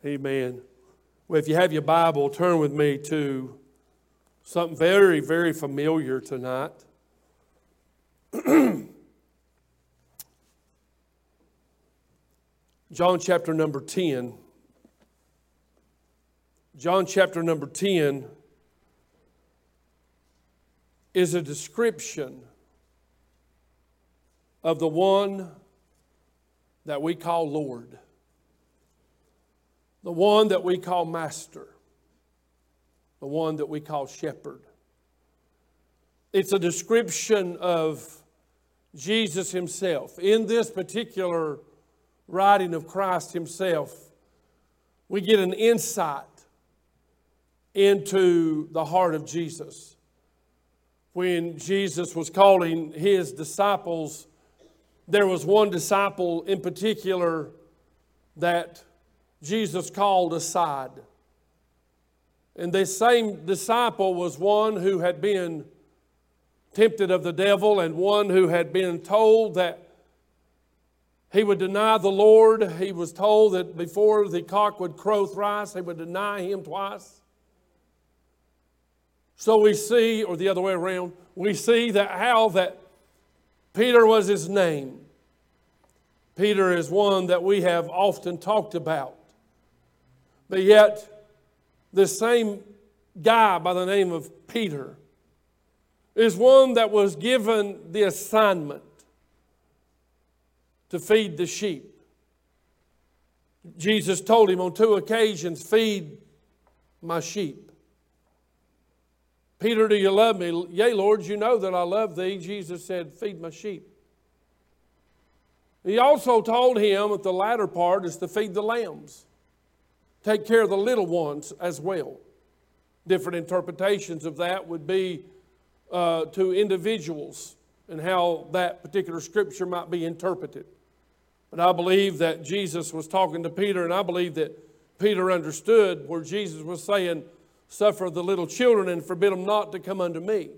Amen. Well, if you have your Bible, turn with me to something very, very familiar tonight. John chapter number 10. John chapter number 10 is a description of the one that we call Lord. The one that we call Master. The one that we call Shepherd. It's a description of Jesus Himself. In this particular writing of Christ Himself, we get an insight into the heart of Jesus. When Jesus was calling His disciples, there was one disciple in particular that Jesus called aside. And this same disciple was one who had been tempted of the devil and one who had been told that he would deny the Lord. He was told that before the cock would crow thrice, he would deny Him twice. So we see, or the other way around, we see that how that Peter was his name. Peter is one that we have often talked about. But yet, this same guy by the name of Peter is one that was given the assignment to feed the sheep. Jesus told him on 2 occasions, "Feed my sheep." "Peter, do you love me?" "Yea, Lord, you know that I love thee." Jesus said, "Feed my sheep." He also told him at the latter part is to feed the lambs. Take care of the little ones as well. Different interpretations of that would be to individuals and how that particular scripture might be interpreted. But I believe that Jesus was talking to Peter, and I believe that Peter understood where Jesus was saying, "Suffer the little children and forbid them not to come unto me."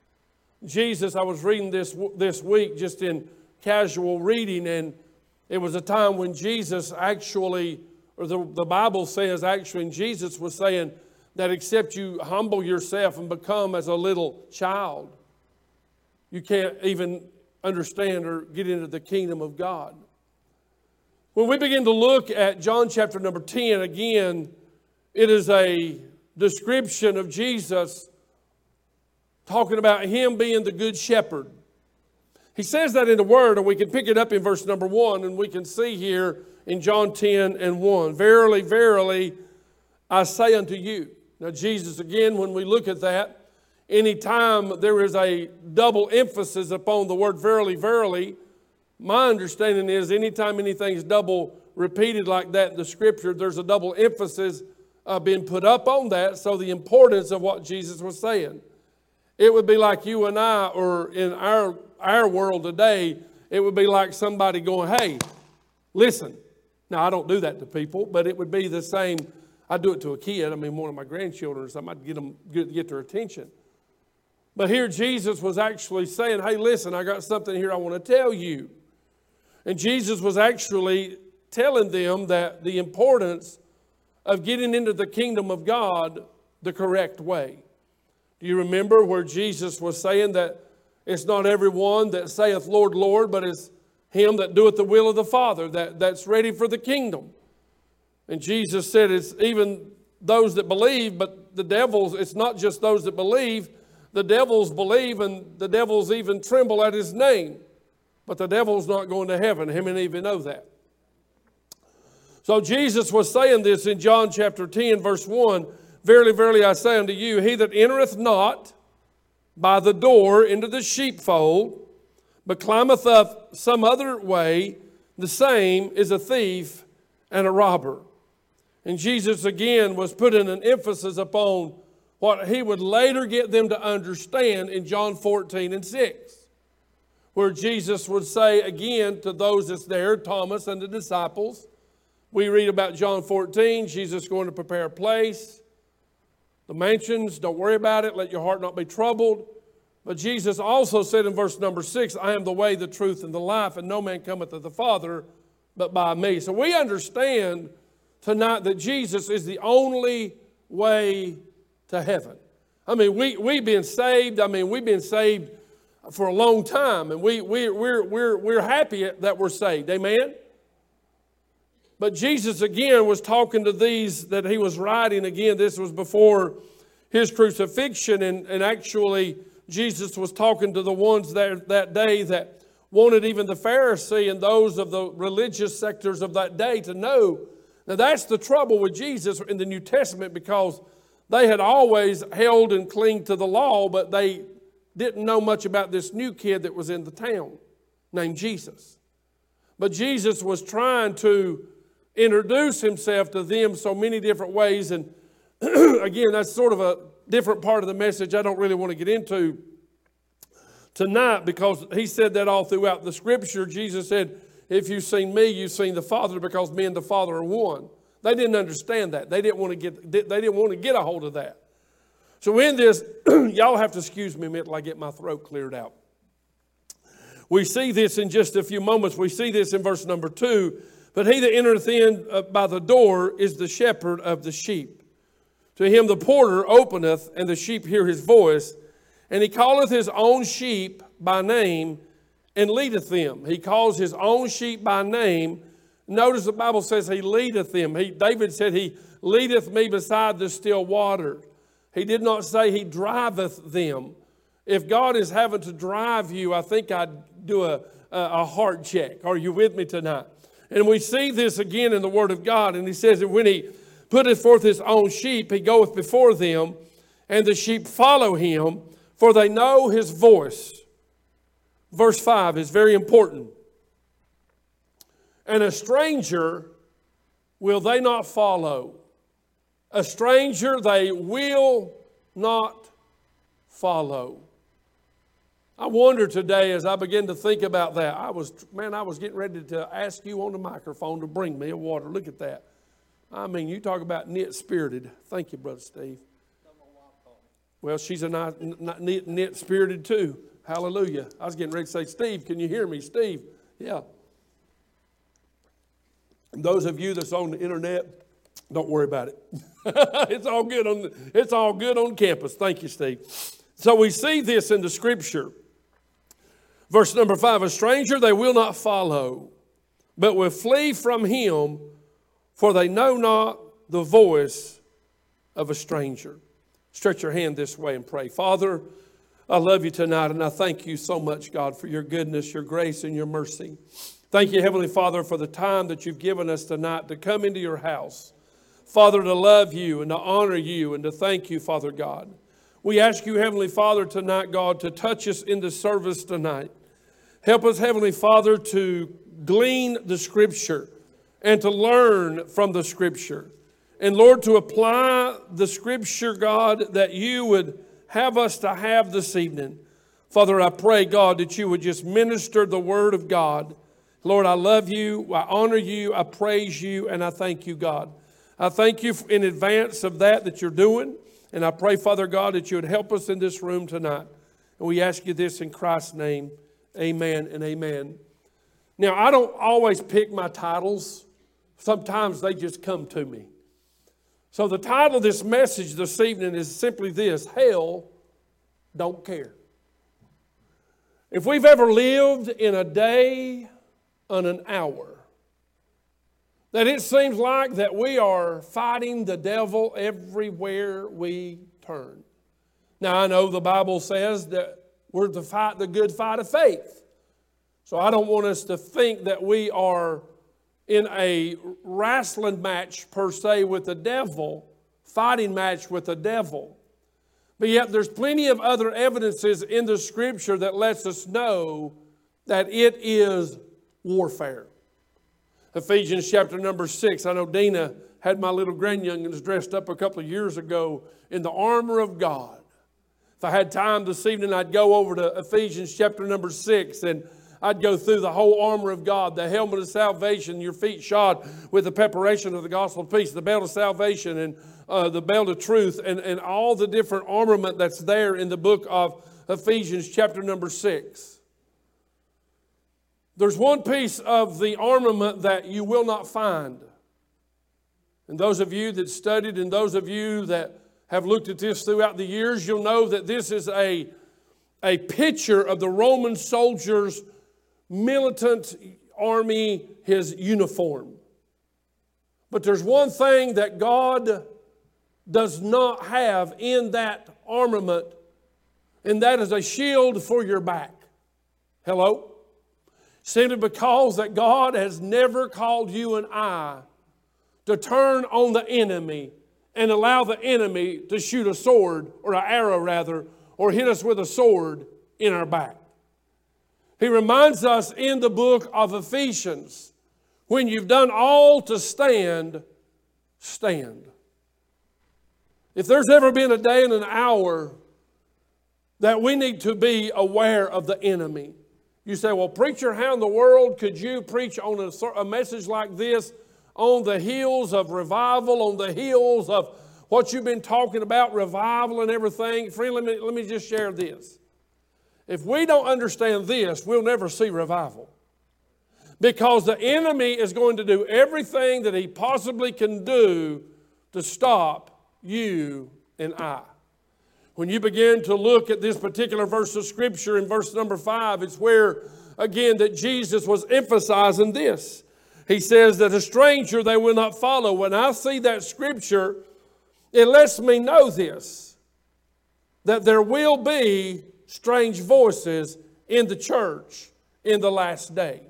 Jesus, I was reading this week just in casual reading, and it was a time when Jesus actually, or the Bible says actually, and Jesus was saying that except you humble yourself and become as a little child, you can't even understand or get into the kingdom of God. When we begin to look at John chapter number 10, again, it is a description of Jesus talking about Him being the good shepherd. He says that in the Word, and we can pick it up in verse number 1, and we can see here in John 10 and 1, "Verily, verily, I say unto you." Now Jesus, again, when we look at that, anytime there is a double emphasis upon the word verily, verily, my understanding is anytime anything's double repeated like that in the Scripture, there's a double emphasis being put up on that, so the importance of what Jesus was saying. It would be like you and I, or in our world today, it would be like somebody going, "Hey, listen." Now, I don't do that to people, but it would be the same. I do it to a kid. I mean, one of my grandchildren or something. I'd get their attention. But here Jesus was actually saying, "Hey, listen, I got something here I want to tell you." And Jesus was actually telling them that the importance of getting into the kingdom of God the correct way. Do you remember where Jesus was saying that it's not everyone that saith, "Lord, Lord," but it's him that doeth the will of the Father, that's ready for the kingdom. And Jesus said it's even those that believe, but the devils, it's not just those that believe. The devils believe, and the devils even tremble at His name. But the devil's not going to heaven. How many even know that? So Jesus was saying this in John chapter 10, verse 1. "Verily, verily, I say unto you, he that entereth not by the door into the sheepfold, but climbeth up some other way, the same is a thief and a robber." And Jesus again was putting an emphasis upon what He would later get them to understand in John 14 and 6. Where Jesus would say again to those that's there, Thomas and the disciples, we read about John 14, Jesus going to prepare a place. The mansions, don't worry about it, let your heart not be troubled. But Jesus also said in verse number 6, "I am the way, the truth, and the life, and no man cometh to the Father but by me." So we understand tonight that Jesus is the only way to heaven. I mean, we've been saved. I mean, we've been saved for a long time, and we're happy that we're saved. Amen? But Jesus, again, was talking to these that he was writing. Again, this was before his crucifixion, and actually Jesus was talking to the ones that day that wanted even the Pharisee and those of the religious sectors of that day to know. Now, that's the trouble with Jesus in the New Testament, because they had always held and clinged to the law, but they didn't know much about this new kid that was in the town named Jesus. But Jesus was trying to introduce himself to them so many different ways. And again, that's sort of a different part of the message I don't really want to get into tonight, because he said that all throughout the Scripture. Jesus said, if you've seen me, you've seen the Father, because me and the Father are one. They didn't understand that. They didn't want to get a hold of that. So in this, y'all have to excuse me a minute till I get my throat cleared out. We see this in just a few moments. We see this in verse number 2. But he that entereth in by the door is the shepherd of the sheep. To him the porter openeth, and the sheep hear his voice. And he calleth his own sheep by name, and leadeth them. He calls his own sheep by name. Notice the Bible says he leadeth them. David said he leadeth me beside the still water. He did not say he driveth them. If God is having to drive you, I think I'd do a heart check. Are you with me tonight? And we see this again in the Word of God. And he says that when he putteth forth his own sheep, he goeth before them, and the sheep follow him, for they know his voice. Verse 5 is very important. And a stranger will they not follow. A stranger they will not follow. I wonder today, as I begin to think about that, I was getting ready to ask you on the microphone to bring me a water. Look at that. I mean, you talk about knit-spirited. Thank you, Brother Steve. Well, she's a knit-spirited too. Hallelujah. I was getting ready to say, Steve, can you hear me? Steve, yeah. And those of you that's on the internet, don't worry about it. It's all good on campus. Thank you, Steve. So we see this in the Scripture. Verse number 5, a stranger they will not follow, but will flee from him, for they know not the voice of a stranger. Stretch your hand this way and pray. Father, I love you tonight, and I thank you so much, God, for your goodness, your grace, and your mercy. Thank you, Heavenly Father, for the time that you've given us tonight to come into your house. Father, to love you and to honor you and to thank you, Father God. We ask you, Heavenly Father, tonight, God, to touch us in the service tonight. Help us, Heavenly Father, to glean the Scripture and to learn from the Scripture. And Lord, to apply the Scripture, God, that you would have us to have this evening. Father, I pray, God, that you would just minister the Word of God. Lord, I love you, I honor you, I praise you, and I thank you, God. I thank you in advance of that you're doing. And I pray, Father God, that you would help us in this room tonight. And we ask you this in Christ's name. Amen and amen. Now, I don't always pick my titles. Sometimes they just come to me. So the title of this message this evening is simply this: Hell Don't Care. If we've ever lived in a day and an hour, that it seems like that we are fighting the devil everywhere we turn. Now, I know the Bible says that we're to fight the good fight of faith. So I don't want us to think that we are in a wrestling match per se with the devil, fighting match with the devil. But yet there's plenty of other evidences in the Scripture that lets us know that it is warfare. Ephesians chapter number 6. I know Dina had my little grandyoungins dressed up a couple of years ago in the armor of God. If I had time this evening, I'd go over to Ephesians chapter number 6 and I'd go through the whole armor of God, the helmet of salvation, your feet shod with the preparation of the gospel of peace, the belt of salvation and the belt of truth, and all the different armament that's there in the book of Ephesians chapter number 6. There's one piece of the armament that you will not find And those of you that studied and those of you that have looked at this throughout the years, you'll know that this is a picture of the Roman soldier's militant army, his uniform. But there's one thing that God does not have in that armament, and that is a shield for your back. Hello? Simply because that God has never called you and I to turn on the enemy and allow the enemy to shoot a sword, or an arrow rather, or hit us with a sword in our back. He reminds us in the book of Ephesians, when you've done all to stand, stand. If there's ever been a day and an hour that we need to be aware of the enemy. You say, well, preacher, how in the world could you preach on a message like this on the heels of revival, on the heels of what you've been talking about, revival and everything? Friend, let me just share this. If we don't understand this, we'll never see revival. Because the enemy is going to do everything that he possibly can do to stop you and I. When you begin to look at this particular verse of Scripture in verse number 5, it's where, again, that Jesus was emphasizing this. He says that a stranger they will not follow. When I see that Scripture, it lets me know this, that there will be strange voices in the church in the last day.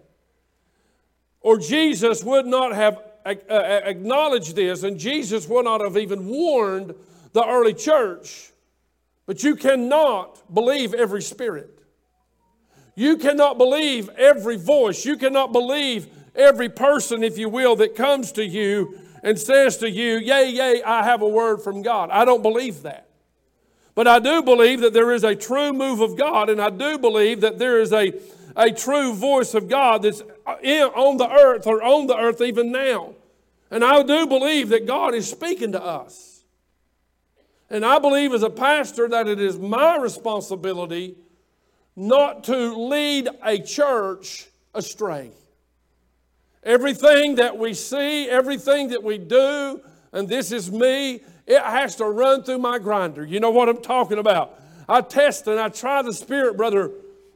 Or Jesus would not have acknowledged this, and Jesus would not have even warned the early church. But you cannot believe every spirit. You cannot believe every voice. You cannot believe every person, if you will, that comes to you and says to you, yea, yea, I have a word from God. I don't believe that. But I do believe that there is a true move of God, and I do believe that there is a true voice of God that's on the earth, or on the earth even now. And I do believe that God is speaking to us. And I believe as a pastor that it is my responsibility not to lead a church astray. Everything that we see, everything that we do, and this is me, it has to run through my grinder. You know what I'm talking about. I test and I try the Spirit, Brother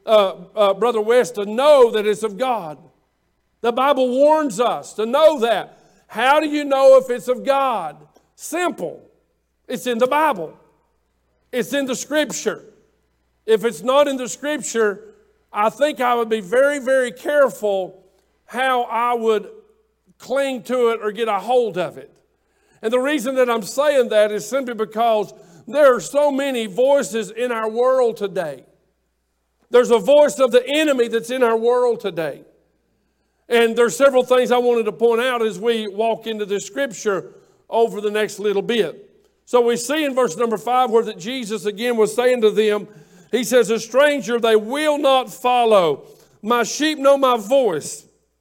West, to know that it's of God. The Bible warns us to know that. How do you know if it's of God? Simple. It's in the Bible. It's in the Scripture. If it's not in the Scripture, I think I would be very, very careful how I would cling to it or get a hold of it. And the reason that I'm saying that is simply because there are so many voices in our world today. There's a voice of the enemy that's in our world today. And there's several things I wanted to point out as we walk into this Scripture over the next little bit. So we see in verse number 5 where that Jesus again was saying to them, he says, a stranger they will not follow. My sheep know my voice.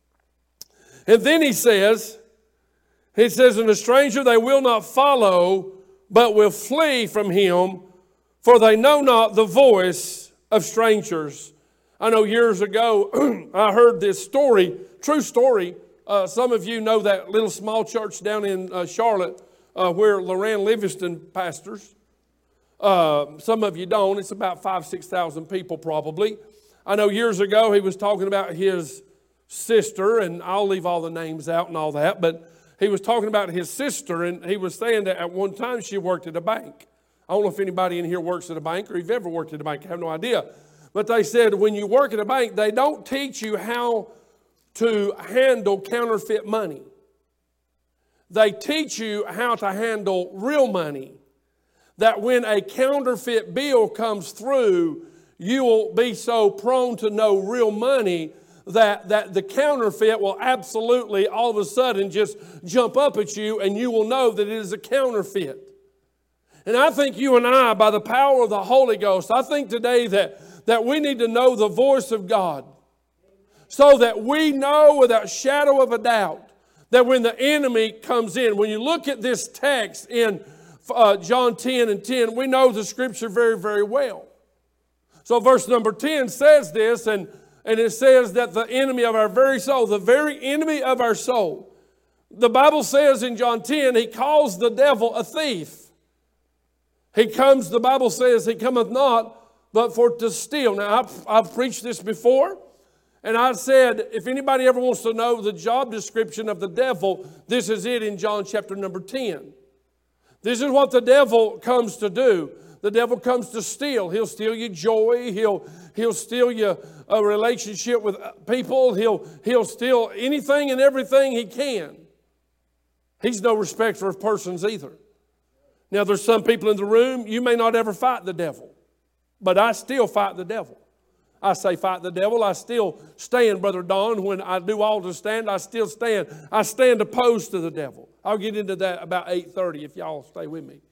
And then he says, and a stranger they will not follow, but will flee from him, for they know not the voice of strangers. I know years ago I heard this story, true story. Some of you know that little small church down in Charlotte, where Loran Livingston pastors. Some of you don't. It's about 5,000-6,000 people probably. I know years ago he was talking about his sister, and I'll leave all the names out and all that, but he was talking about his sister, and he was saying that at one time she worked at a bank. I don't know if anybody in here works at a bank or you've ever worked at a bank. I have no idea. But they said when you work at a bank, they don't teach you how to handle counterfeit money. They teach you how to handle real money. That when a counterfeit bill comes through, you will be so prone to know real money that the counterfeit will absolutely all of a sudden just jump up at you, and you will know that it is a counterfeit. And I think you and I, by the power of the Holy Ghost, I think today that we need to know the voice of God, so that we know without shadow of a doubt that when the enemy comes in, when you look at this text in John 10 and 10, we know the Scripture very, very well. So verse number 10 says this, and it says that the enemy of our very soul, the very enemy of our soul, The Bible says in John 10, he calls the devil a thief. He comes, the Bible says, he cometh not but for to steal. Now, I've preached this before, and I said, if anybody ever wants to know the job description of the devil, this is it in John chapter number 10. This is what the devil comes to do. The devil comes to steal. He'll steal your joy. He'll steal your a relationship with people. He'll steal anything and everything he can. He's no respecter of persons either. Now, there's some people in the room, you may not ever fight the devil, but I still fight the devil. I say fight the devil. I still stand, Brother Don. When I do all to stand, I still stand. I stand opposed to the devil. I'll get into that about 8:30 if y'all stay with me.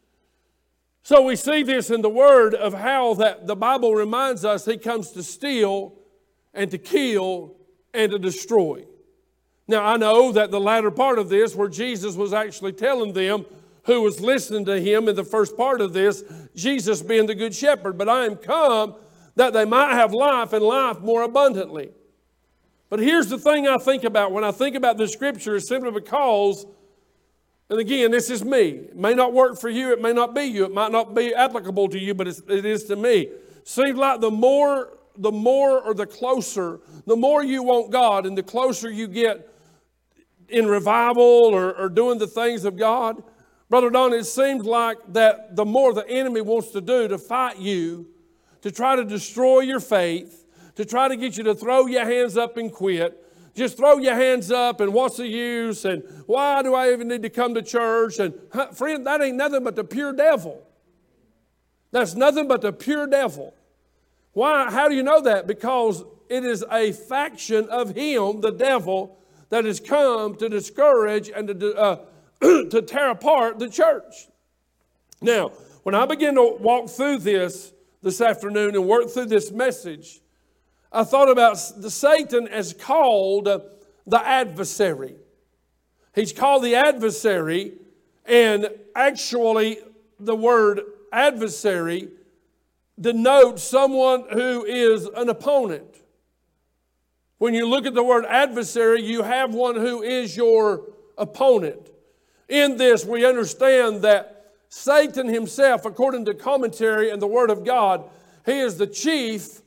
So we see this in the Word of how that the Bible reminds us he comes to steal and to kill and to destroy. Now, I know that the latter part of this, where Jesus was actually telling them who was listening to him in the first part of this, Jesus being the good shepherd, but I am come that they might have life and life more abundantly. But here's the thing I think about when I think about the Scripture is simply because, and again, this is me. It may not work for you. It may not be you. It might not be applicable to you, but it is to me. Seems like the more or the closer, the more you want God and the closer you get in revival or doing the things of God, Brother Don, it seems like that the more the enemy wants to do to fight you, to try to destroy your faith, to try to get you to throw your hands up and quit. Just throw your hands up and what's the use and why do I even need to come to church? And friend, that ain't nothing but the pure devil. That's nothing but the pure devil. Why? How do you know that? Because it is a faction of him, the devil, that has come to discourage and to tear apart the church. Now, when I begin to walk through this afternoon and work through this message, I thought about Satan as called the adversary. He's called the adversary, and actually the word adversary denotes someone who is an opponent. When you look at the word adversary, you have one who is your opponent. In this, we understand that Satan himself, according to commentary and the Word of God, he is the chief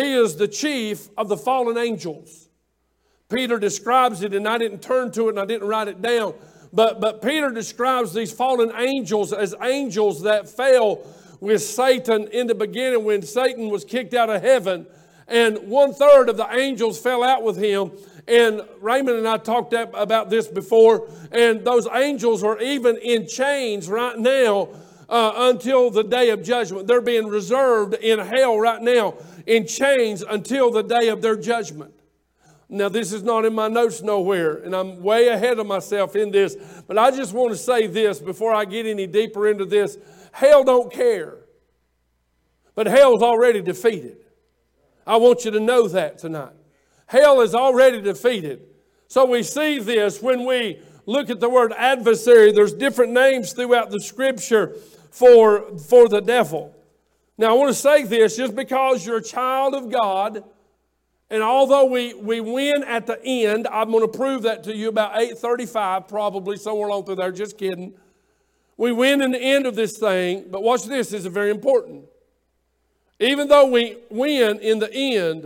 of the fallen angels. Peter describes it, and I didn't turn to it and I didn't write it down, but Peter describes these fallen angels as angels that fell with Satan in the beginning when Satan was kicked out of heaven, and 1/3 of the angels fell out with him. And Raymond and I talked about this before, and those angels are even in chains right now until the day of judgment. They're being reserved in hell right now in chains until the day of their judgment. Now, this is not in my notes nowhere, and I'm way ahead of myself in this, but I just want to say this before I get any deeper into this. Hell don't care, but hell's already defeated. I want you to know that tonight. Hell is already defeated. So we see this when we look at the word adversary. There's different names throughout the Scripture for the devil. Now I want to say this, just because you're a child of God, and although we win at the end, I'm going to prove that to you about 8:35, probably somewhere along through there, just kidding. We win in the end of this thing, but watch this, this is very important. Even though we win in the end,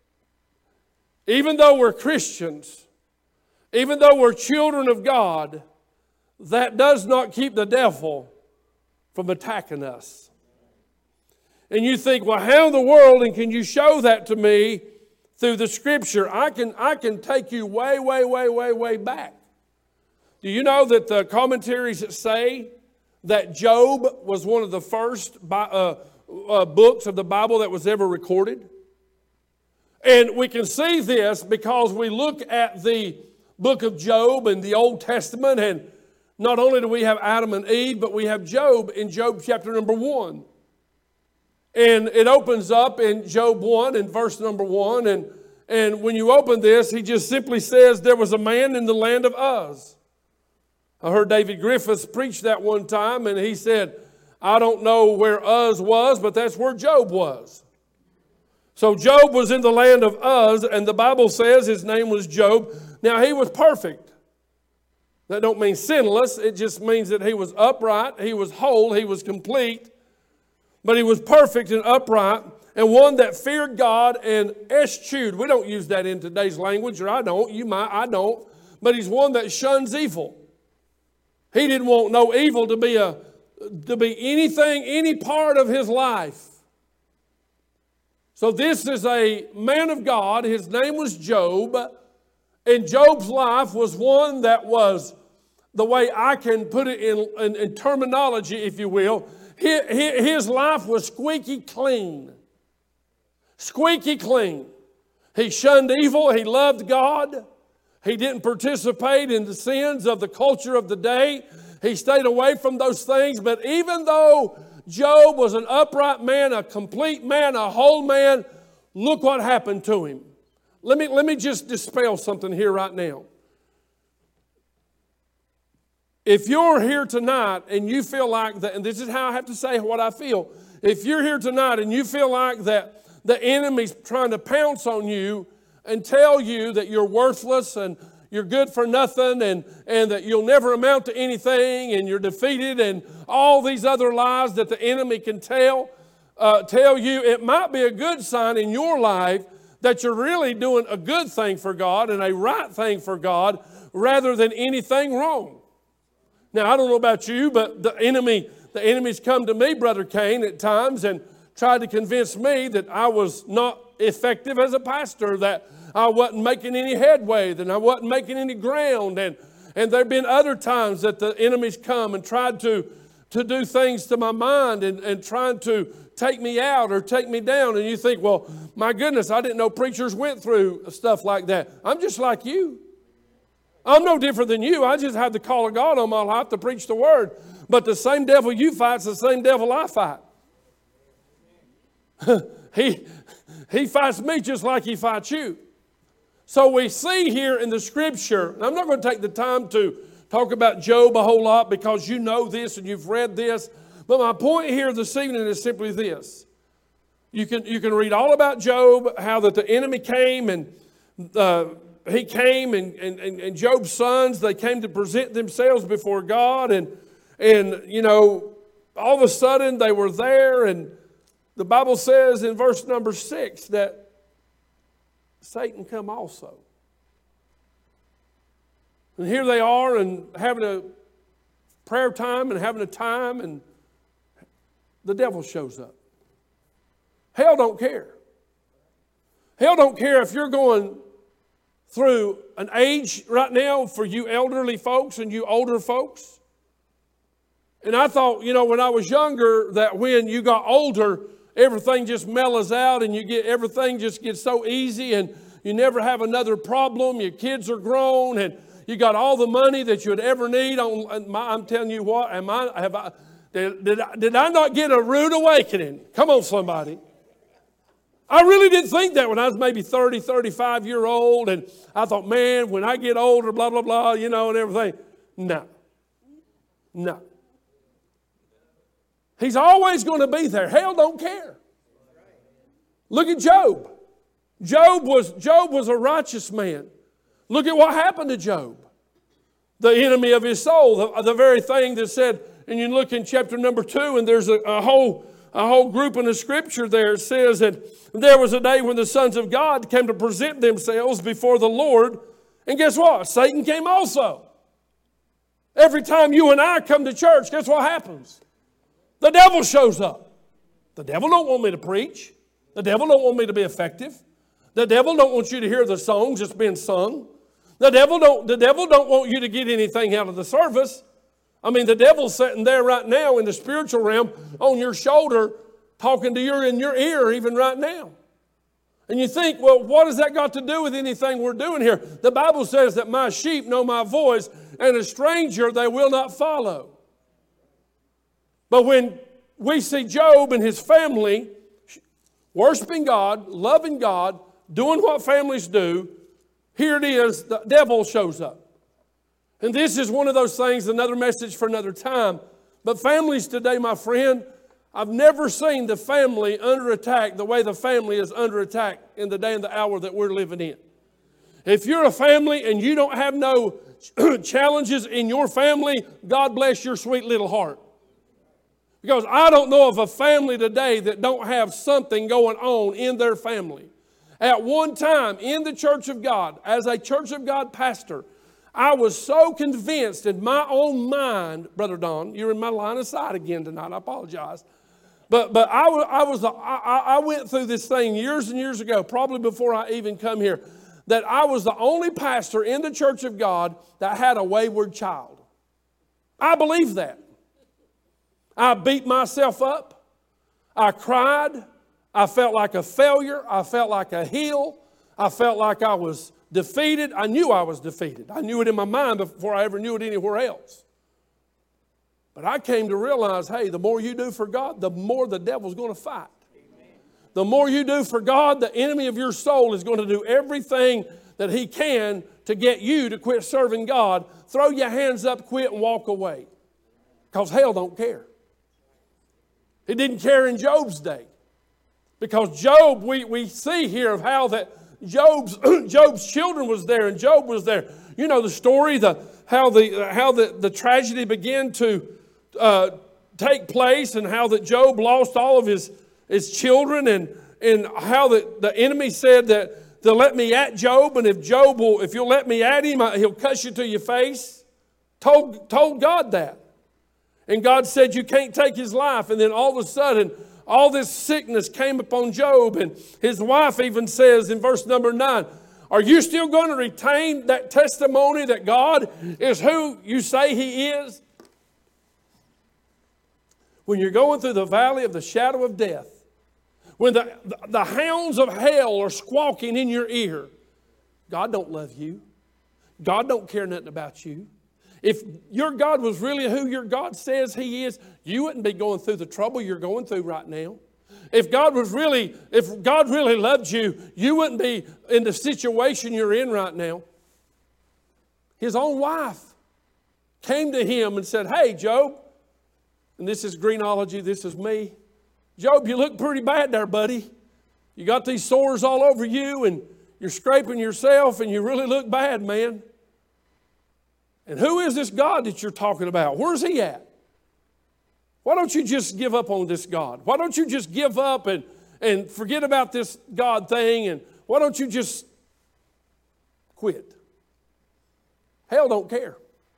even though we're Christians, even though we're children of God, that does not keep the devil from attacking us. And you think, well, how in the world, and can you show that to me through the Scripture? I can take you way back. Do you know that the commentaries say that Job was one of the first books of the Bible that was ever recorded? And we can see this because we look at the book of Job in the Old Testament, and not only do we have Adam and Eve, but we have Job in Job chapter number 1. And it opens up in Job 1 in verse number 1. And when you open this, he just simply says, there was a man in the land of Uz. I heard David Griffiths preach that one time, and he said, I don't know where Uz was, but that's where Job was. So Job was in the land of Uz, and the Bible says his name was Job. Now, he was perfect. That don't mean sinless. It just means that he was upright, he was whole, he was complete. But he was perfect and upright, and one that feared God and eschewed. We don't use that in today's language, or I don't. You might, I don't. But he's one that shuns evil. He didn't want no evil to be anything, any part of his life. So this is a man of God. His name was Job. And Job's life was one that was, the way I can put it in terminology, if you will, his life was squeaky clean. Squeaky clean. He shunned evil. He loved God. He didn't participate in the sins of the culture of the day. He stayed away from those things. But even though Job was an upright man, a complete man, a whole man, look what happened to him. Let me just dispel something here right now. If you're here tonight and you feel like that, and this is how I have to say what I feel. If you're here tonight and you feel like that the enemy's trying to pounce on you and tell you that you're worthless and you're good for nothing and that you'll never amount to anything and you're defeated and all these other lies that the enemy can tell you, it might be a good sign in your life that you're really doing a good thing for God and a right thing for God rather than anything wrong. Now, I don't know about you, but the enemy's come to me, Brother Cain, at times and tried to convince me that I was not effective as a pastor, that I wasn't making any headway, that I wasn't making any ground. And there have been other times that the enemy's come and tried to do things to my mind and trying to take me out or take me down. And you think, well, my goodness, I didn't know preachers went through stuff like that. I'm just like you. I'm no different than you. I just have the call of God on my life to preach the word. But the same devil you fight's the same devil I fight. He fights me just like he fights you. So we see here in the scripture, and I'm not going to take the time to talk about Job a whole lot because you know this and you've read this. But my point here this evening is simply this. You can read all about Job, how that the enemy came and he came and Job's sons, they came to present themselves before God. And you know, all of a sudden they were there. And the Bible says in verse number 6 that Satan come also. And here they are and having a prayer time and having a time, and the devil shows up. Hell don't care. Hell don't care if you're going through an age right now for you elderly folks and you older folks. And I thought, you know, when I was younger, that when you got older, everything just mellows out and everything just gets so easy and you never have another problem. Your kids are grown and you got all the money that you would ever need. I'm telling you what, did I not get a rude awakening? Come on, somebody. I really didn't think that when I was maybe 30, 35-year-old, and I thought, man, when I get older, blah, blah, blah, you know, and everything. No. He's always going to be there. Hell don't care. Look at Job. Job was a righteous man. Look at what happened to Job. The enemy of his soul, the very thing that said, and you look in chapter number 2, and there's a whole group in the scripture there. It says that there was a day when the sons of God came to present themselves before the Lord. And guess what? Satan came also. Every time you and I come to church, guess what happens? The devil shows up. The devil don't want me to preach. The devil don't want me to be effective. The devil don't want you to hear the songs that's being sung. The devil don't want you to get anything out of the service. I mean, the devil's sitting there right now in the spiritual realm on your shoulder, talking to you in your ear even right now. And you think, well, what has that got to do with anything we're doing here? The Bible says that my sheep know my voice, and a stranger they will not follow. But when we see Job and his family worshiping God, loving God, doing what families do, here it is, the devil shows up. And this is one of those things, another message for another time. But families today, my friend, I've never seen the family under attack the way the family is under attack in the day and the hour that we're living in. If you're a family and you don't have no challenges in your family, God bless your sweet little heart. Because I don't know of a family today that don't have something going on in their family. At one time in the Church of God, as a Church of God pastor, I was so convinced in my own mind, Brother Don, you're in my line of sight again tonight, I apologize. But I went through this thing years and years ago, probably before I even come here, that I was the only pastor in the Church of God that had a wayward child. I believe that. I beat myself up. I cried. I felt like a failure. I felt like a heel. I felt like I was defeated. I knew I was defeated. I knew it in my mind before I ever knew it anywhere else. But I came to realize, hey, the more you do for God, the more the devil's going to fight. Amen. The more you do for God, the enemy of your soul is going to do everything that he can to get you to quit serving God. Throw your hands up, quit, and walk away. Because hell don't care. He didn't care in Job's day. Because Job, we see here of how that Job's children was there and Job was there. You know the story, how the tragedy began to take place, and how that Job lost all of his children, and how the enemy said that they'll let me at Job, and if you'll let me at him, he'll cuss you to your face. Told God that. And God said, you can't take his life. And then all of a sudden, all this sickness came upon Job. And his wife even says in verse number 9, are you still going to retain that testimony that God is who you say he is? When you're going through the valley of the shadow of death, when the hounds of hell are squawking in your ear, God don't love you. God don't care nothing about you. If your God was really who your God says he is, you wouldn't be going through the trouble you're going through right now. If God really loved you, you wouldn't be in the situation you're in right now. His own wife came to him and said, hey, Job, and this is Greenology, this is me. Job, you look pretty bad there, buddy. You got these sores all over you, and you're scraping yourself, and you really look bad, man. And who is this God that you're talking about? Where's he at? Why don't you just give up on this God? Why don't you just give up and forget about this God thing? And why don't you just quit? Hell don't care.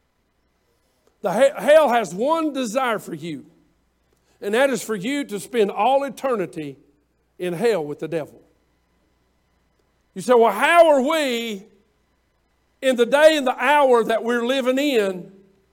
Hell has one desire for you, and that is for you to spend all eternity in hell with the devil. You say, well, how are we in the day and the hour that we're living in,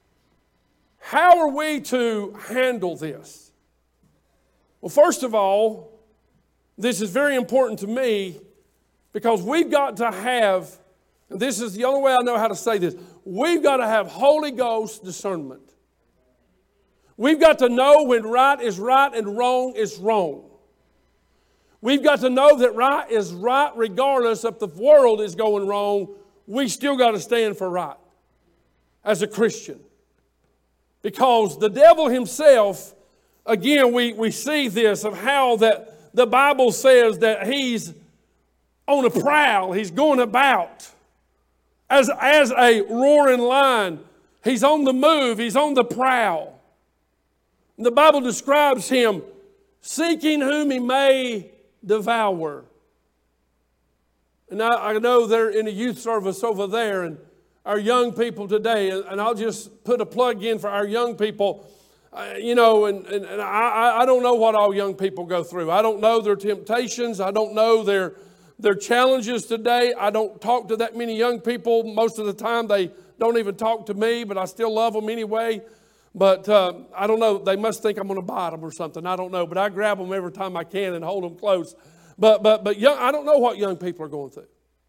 how are we to handle this? Well, first of all, this is very important to me because we've got to have, and this is the only way I know how to say this, we've got to have Holy Ghost discernment. We've got to know when right is right and wrong is wrong. We've got to know that right is right regardless if the world is going wrong. We still got to stand for right as a Christian. Because the devil himself, again, we see this of how that the Bible says that he's on a prowl. He's going about as a roaring lion. He's on the move. He's on the prowl. And the Bible describes him seeking whom he may devour. And I know they're in a youth service over there, and our young people today, and I'll just put a plug in for our young people, and I don't know what all young people go through. I don't know their temptations. I don't know their challenges today. I don't talk to that many young people. Most of the time they don't even talk to me, but I still love them anyway. But I don't know. They must think I'm going to bite them or something. I don't know. But I grab them every time I can and hold them close. But young, I don't know what young people are going through.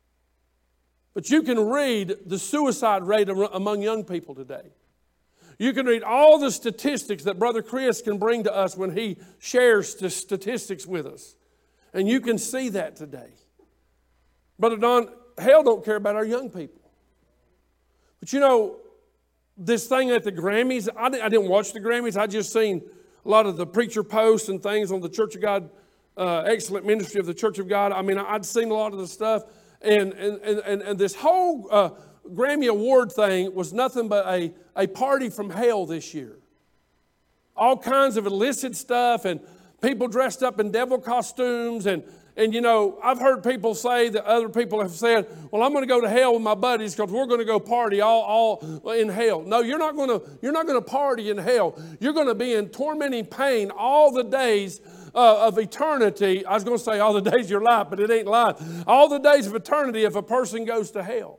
But you can read the suicide rate among young people today. You can read all the statistics that Brother Chris can bring to us when he shares the statistics with us. And you can see that today. Brother Don, hell don't care about our young people. But you know, this thing at the Grammys, I didn't watch the Grammys. I just seen a lot of the preacher posts and things on the Church of God, excellent ministry of the Church of God. I mean, I'd seen a lot of the stuff. And this whole Grammy Award thing was nothing but a party from hell this year. All kinds of illicit stuff and people dressed up in devil costumes. And you know, I've heard people say that other people have said, well, I'm going to go to hell with my buddies because we're going to go party all in hell. No, you're not going to party in hell. You're going to be in tormenting pain all the days of eternity. I was going to say all the days of your life, but it ain't life. All the days of eternity if a person goes to hell.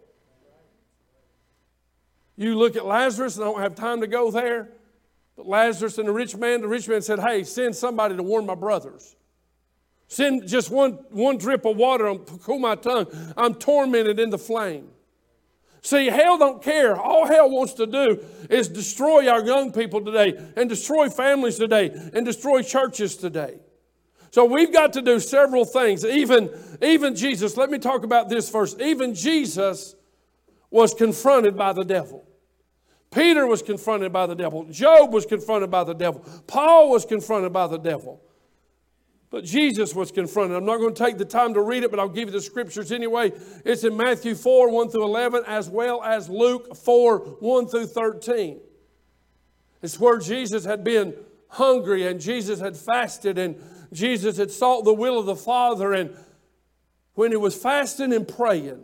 You look at Lazarus, and I don't have time to go there. But Lazarus and the rich man said, hey, send somebody to warn my brothers. Send just one drip of water and cool my tongue. I'm tormented in the flame. See, hell don't care. All hell wants to do is destroy our young people today and destroy families today and destroy churches today. So we've got to do several things. Even Jesus, let me talk about this first. Even Jesus was confronted by the devil. Peter was confronted by the devil. Job was confronted by the devil. Paul was confronted by the devil. But Jesus was confronted. I'm not going to take the time to read it, but I'll give you the scriptures anyway. It's in Matthew 4, 1 through 11, as well as Luke 4, 1 through 13. It's where Jesus had been hungry and Jesus had fasted and Jesus had sought the will of the Father. And when he was fasting and praying,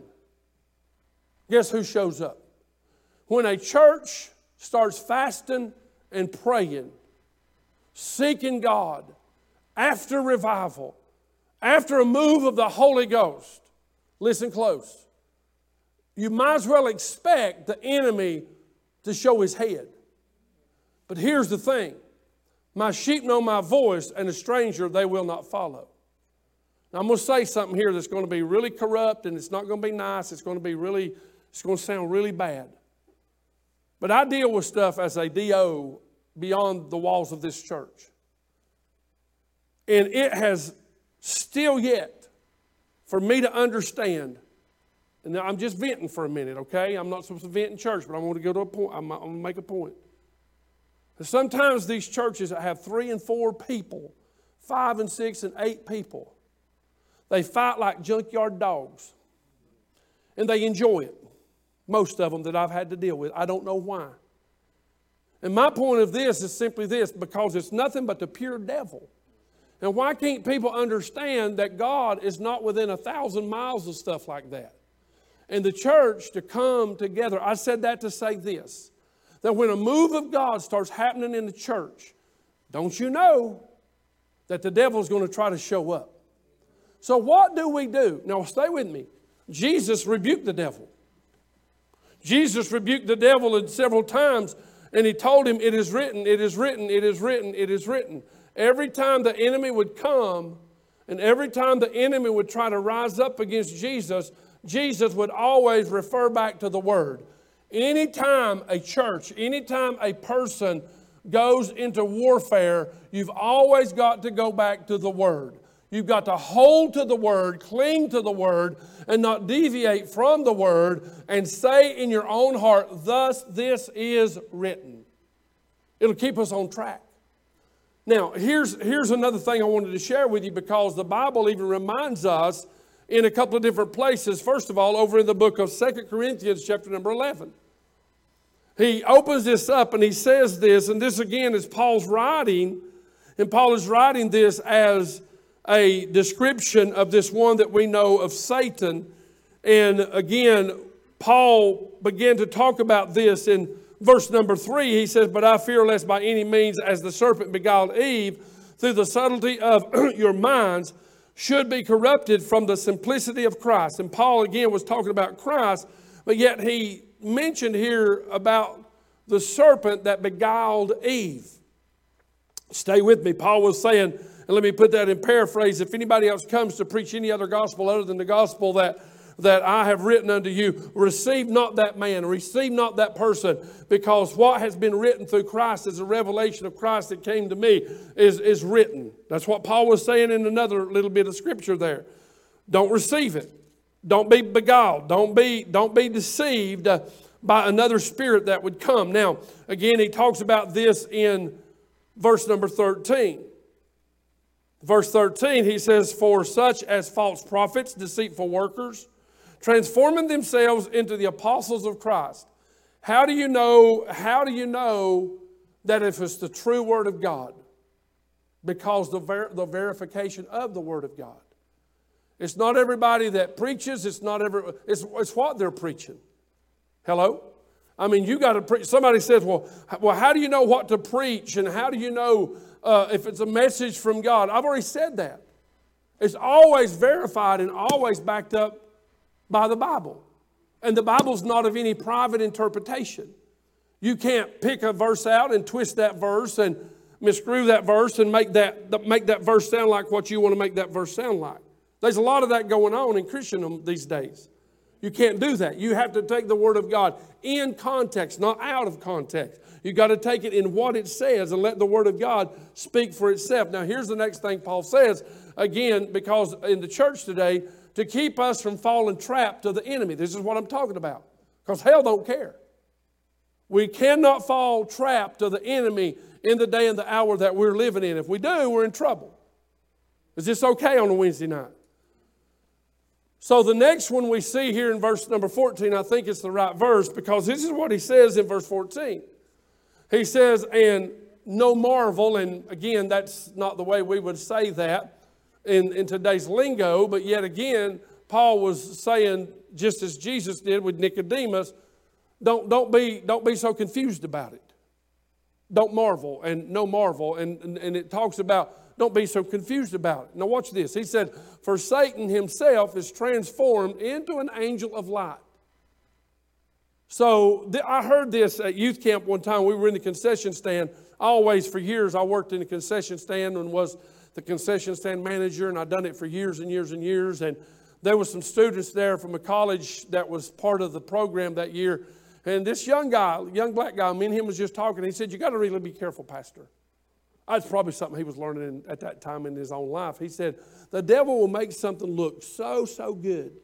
guess who shows up? When a church starts fasting and praying, seeking God, after revival, after a move of the Holy Ghost, listen close, you might as well expect the enemy to show his head. But here's the thing. My sheep know my voice, and a stranger they will not follow. Now, I'm going to say something here that's going to be really corrupt, and it's not going to be nice. It's going to sound really bad. But I deal with stuff as a DO beyond the walls of this church. And it has still yet for me to understand, and I'm just venting for a minute, okay? I'm not supposed to vent in church, but I want to go to a point. I'm going to make a point. Sometimes these churches that have 3 and 4 people, 5 and 6 and 8 people, they fight like junkyard dogs. And they enjoy it. Most of them that I've had to deal with. I don't know why. And my point of this is simply this, because it's nothing but the pure devil. And why can't people understand that God is not within 1,000 miles of stuff like that? And the church to come together, I said that to say this, that when a move of God starts happening in the church, don't you know that the devil's going to try to show up? So what do we do? Now stay with me. Jesus rebuked the devil. Jesus rebuked the devil several times, and he told him, it is written, it is written, it is written, it is written. Every time the enemy would come, and every time the enemy would try to rise up against Jesus, Jesus would always refer back to the Word. Anytime a church, anytime a person goes into warfare, you've always got to go back to the Word. You've got to hold to the Word, cling to the Word, and not deviate from the Word, and say in your own heart, thus this is written. It'll keep us on track. Now, here's another thing I wanted to share with you, because the Bible even reminds us in a couple of different places. First of all, over in the book of 2 Corinthians chapter number 11. He opens this up and he says this, and this again is Paul's writing, and Paul is writing this as a description of this one that we know of Satan. And again, Paul began to talk about this in verse number 3. He says, but I fear lest by any means, as the serpent beguiled Eve, through the subtlety of your minds, should be corrupted from the simplicity of Christ. And Paul again was talking about Christ, but yet he mentioned here about the serpent that beguiled Eve. Stay with me. Paul was saying, and let me put that in paraphrase, if anybody else comes to preach any other gospel other than the gospel that I have written unto you, receive not that man, receive not that person, because what has been written through Christ as a revelation of Christ that came to me is written. That's what Paul was saying in another little bit of scripture there. Don't receive it. Don't be beguiled. Don't be deceived by another spirit that would come. Now, again, he talks about this in verse number 13. Verse 13, he says, for such as false prophets, deceitful workers, transforming themselves into the apostles of Christ. How do you know that if it's the true Word of God? Because the verification of the Word of God. It's not everybody that preaches. It's what they're preaching. Hello? I mean, you got to preach. Somebody says, well, how do you know what to preach? And how do you know if it's a message from God? I've already said that. It's always verified and always backed up by the Bible. And the Bible's not of any private interpretation. You can't pick a verse out and twist that verse and misscrew that verse and make that verse sound like what you want to make that verse sound like. There's a lot of that going on in Christendom these days. You can't do that. You have to take the Word of God in context, not out of context. You've got to take it in what it says and let the Word of God speak for itself. Now, here's the next thing Paul says, again, because in the church today, to keep us from falling trap to the enemy. This is what I'm talking about. Because hell don't care. We cannot fall trap to the enemy in the day and the hour that we're living in. If we do, we're in trouble. Is this okay on a Wednesday night? So the next one we see here in verse number 14, I think it's the right verse, because this is what he says in verse 14. He says, and no marvel, and again, that's not the way we would say that in today's lingo, but yet again, Paul was saying, just as Jesus did with Nicodemus, don't be so confused about it. Don't marvel, and no marvel, and it talks about don't be so confused about it. Now watch this. He said, for Satan himself is transformed into an angel of light. So I heard this at youth camp one time. We were in the concession stand. For years, I worked in the concession stand and was the concession stand manager, and I'd done it for years and years and years. And there were some students there from a college that was part of the program that year. And this young black guy, me and him was just talking. He said, you got to really be careful, Pastor. That's probably something he was learning at that time in his own life. He said, the devil will make something look so good.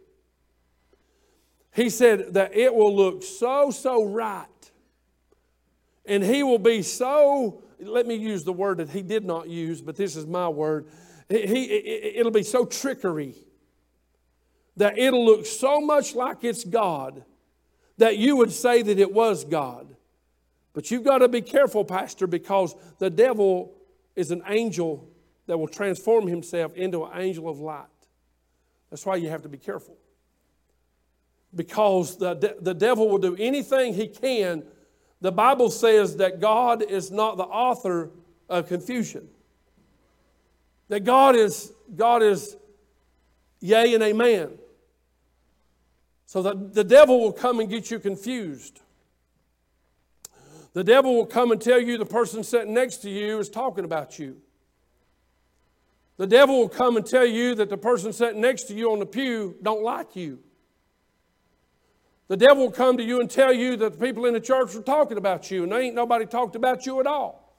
He said that it will look so right. And he will be so, let me use the word that he did not use, but this is my word. It'll be so trickery that it'll look so much like it's God that you would say that it was God. But you've got to be careful, Pastor, because the devil is an angel that will transform himself into an angel of light. That's why you have to be careful. Because the devil will do anything he can. The Bible says that God is not the author of confusion. That God is yea and amen. So the devil will come and get you confused. The devil will come and tell you the person sitting next to you is talking about you. The devil will come and tell you that the person sitting next to you on the pew don't like you. The devil will come to you and tell you that the people in the church are talking about you, and there ain't nobody talked about you at all.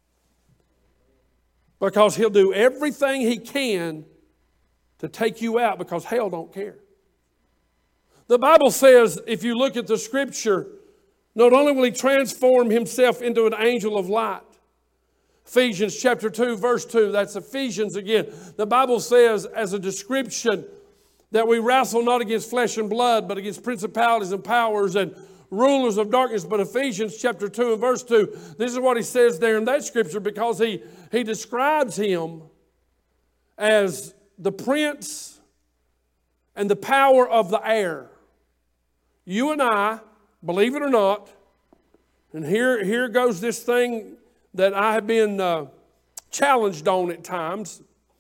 Because he'll do everything he can to take you out, because hell don't care. The Bible says, if you look at the Scripture, not only will he transform himself into an angel of light. Ephesians chapter 2, verse 2, that's Ephesians again. The Bible says as a description that we wrestle not against flesh and blood, but against principalities and powers and rulers of darkness. But Ephesians chapter 2 and verse 2, this is what he says there in that Scripture, because he describes him as the prince and the power of the air. You and I, believe it or not, and here goes this thing that I have been challenged on at times.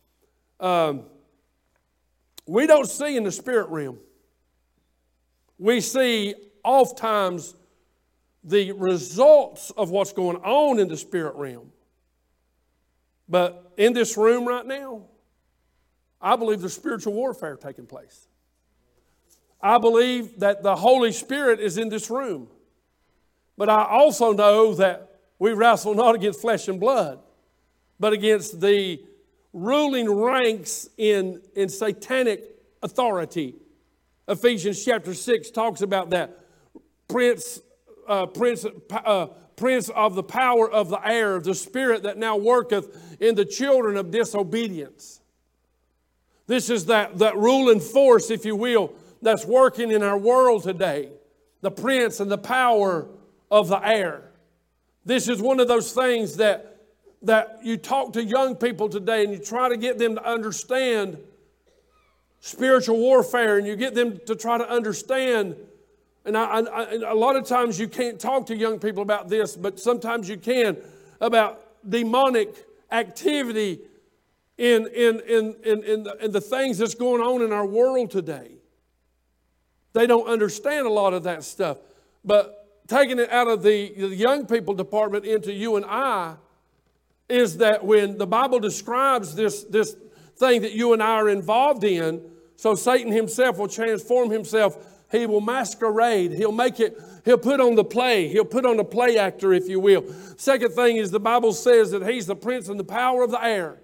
We don't see in the spirit realm. We see oftentimes the results of what's going on in the spirit realm. But in this room right now, I believe there's spiritual warfare taking place. I believe that the Holy Spirit is in this room. But I also know that we wrestle not against flesh and blood, but against the ruling ranks in satanic authority. Ephesians chapter 6 talks about that. Prince of the power of the air, the spirit that now worketh in the children of disobedience. This is that ruling force, if you will, that's working in our world today. The prince and the power of the air. This is one of those things that you talk to young people today and you try to get them to understand spiritual warfare, and you get them to try to understand. And a lot of times you can't talk to young people about this, but sometimes you can, about demonic activity in the things that's going on in our world today. They don't understand a lot of that stuff. But taking it out of the young people department into you and I is that when the Bible describes this thing that you and I are involved in, so Satan himself will transform himself. He will masquerade. He'll put on the play. He'll put on a play actor, if you will. Second thing is the Bible says that he's the prince and the power of the air.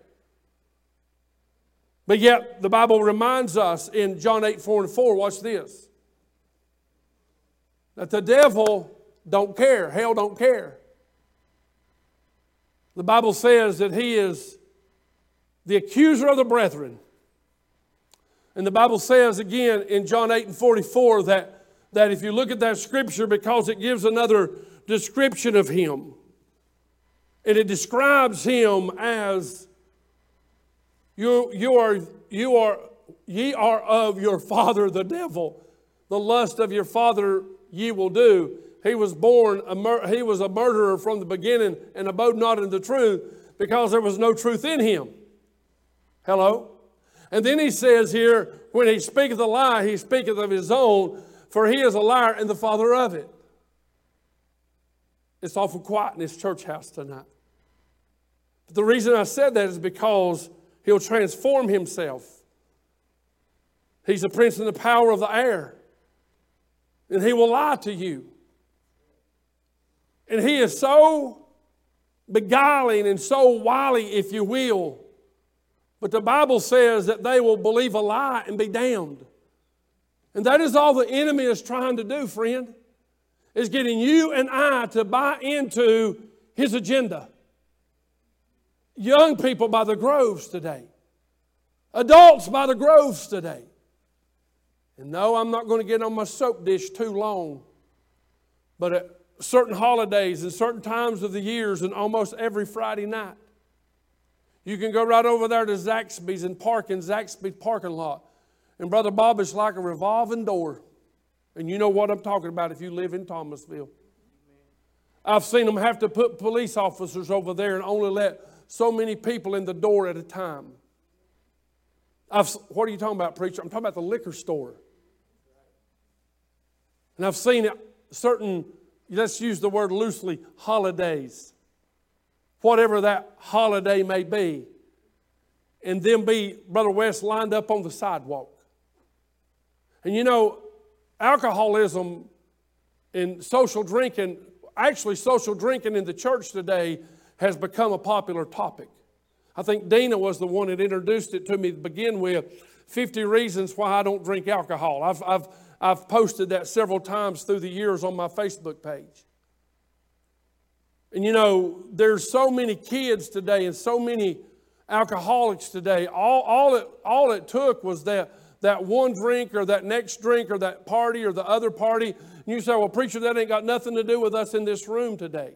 But yet the Bible reminds us in John 8:4-4, watch this, that the devil don't care. Hell don't care. The Bible says that he is the accuser of the brethren. And the Bible says again in John 8:44 that if you look at that scripture, because it gives another description of him, and it describes him as ye are of your father the devil, the lust of your father ye will do. He was he was a murderer from the beginning and abode not in the truth, because there was no truth in him. Hello? And then he says here, when he speaketh a lie, he speaketh of his own, for he is a liar and the father of it. It's awful quiet in this church house tonight. But the reason I said that is because he'll transform himself. He's the prince and the power of the air. And he will lie to you. And he is so beguiling and so wily, if you will. But the Bible says that they will believe a lie and be damned. And that is all the enemy is trying to do, friend, is getting you and I to buy into his agenda. Young people by the groves today. Adults by the groves today. And no, I'm not going to get on my soap dish too long. But at certain holidays and certain times of the years and almost every Friday night, you can go right over there to Zaxby's and park in Zaxby's parking lot. And Brother Bob, it's like a revolving door. And you know what I'm talking about if you live in Thomasville. I've seen them have to put police officers over there and only let so many people in the door at a time. What are you talking about, preacher? I'm talking about the liquor store. And I've seen certain, let's use the word loosely, holidays. Whatever that holiday may be. And them be, Brother West, lined up on the sidewalk. And you know, alcoholism and social drinking, actually social drinking in the church today has become a popular topic. I think Dina was the one that introduced it to me to begin with. 50 reasons why I don't drink alcohol. I've posted that several times through the years on my Facebook page. And you know, there's so many kids today and so many alcoholics today. All it took was that one drink or that next drink or that party or the other party. And you say, well, preacher, that ain't got nothing to do with us in this room today.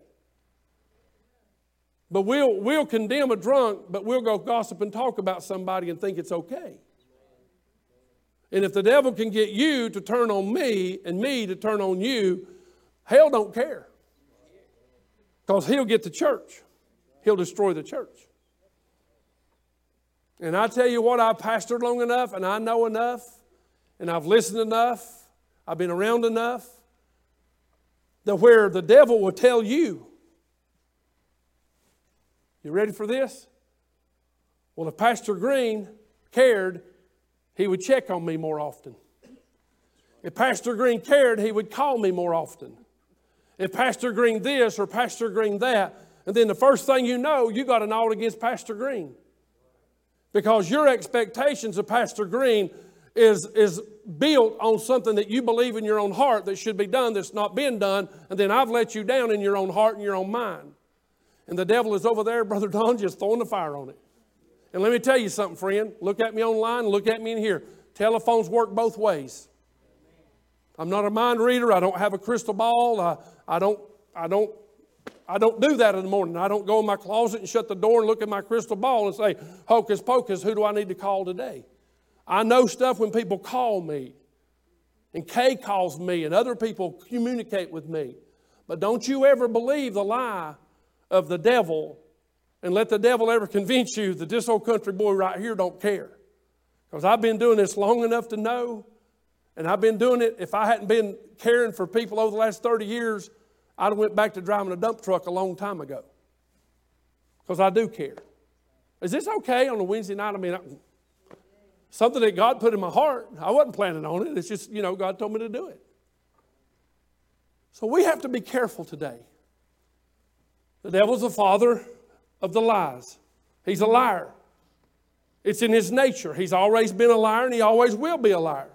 But we'll condemn a drunk, but we'll go gossip and talk about somebody and think it's okay. And if the devil can get you to turn on me and me to turn on you, hell don't care. Because he'll get the church. He'll destroy the church. And I tell you what, I've pastored long enough and I know enough and I've listened enough, I've been around enough, that where the devil will tell you, you ready for this? Well, if Pastor Green cared, he would check on me more often. If Pastor Green cared, he would call me more often. If Pastor Green this or Pastor Green that, and then the first thing you know, you got an ought against Pastor Green. Because your expectations of Pastor Green is built on something that you believe in your own heart that should be done that's not been done, and then I've let you down in your own heart and your own mind. And the devil is over there, Brother Don, just throwing the fire on it. And let me tell you something, friend. Look at me online, look at me in here. Telephones work both ways. I'm not a mind reader. I don't have a crystal ball. I don't do that in the morning. I don't go in my closet and shut the door and look at my crystal ball and say, hocus pocus, who do I need to call today? I know stuff when people call me. And Kay calls me and other people communicate with me. But don't you ever believe the lie of the devil and let the devil ever convince you that this old country boy right here don't care. Because I've been doing this long enough to know, and I've been doing it. If I hadn't been caring for people over the last 30 years, I'd have went back to driving a dump truck a long time ago. Because I do care. Is this okay on a Wednesday night? I mean, something that God put in my heart. I wasn't planning on it. It's just, God told me to do it. So we have to be careful today. The devil's the father of the lies. He's a liar. It's in his nature. He's always been a liar and he always will be a liar.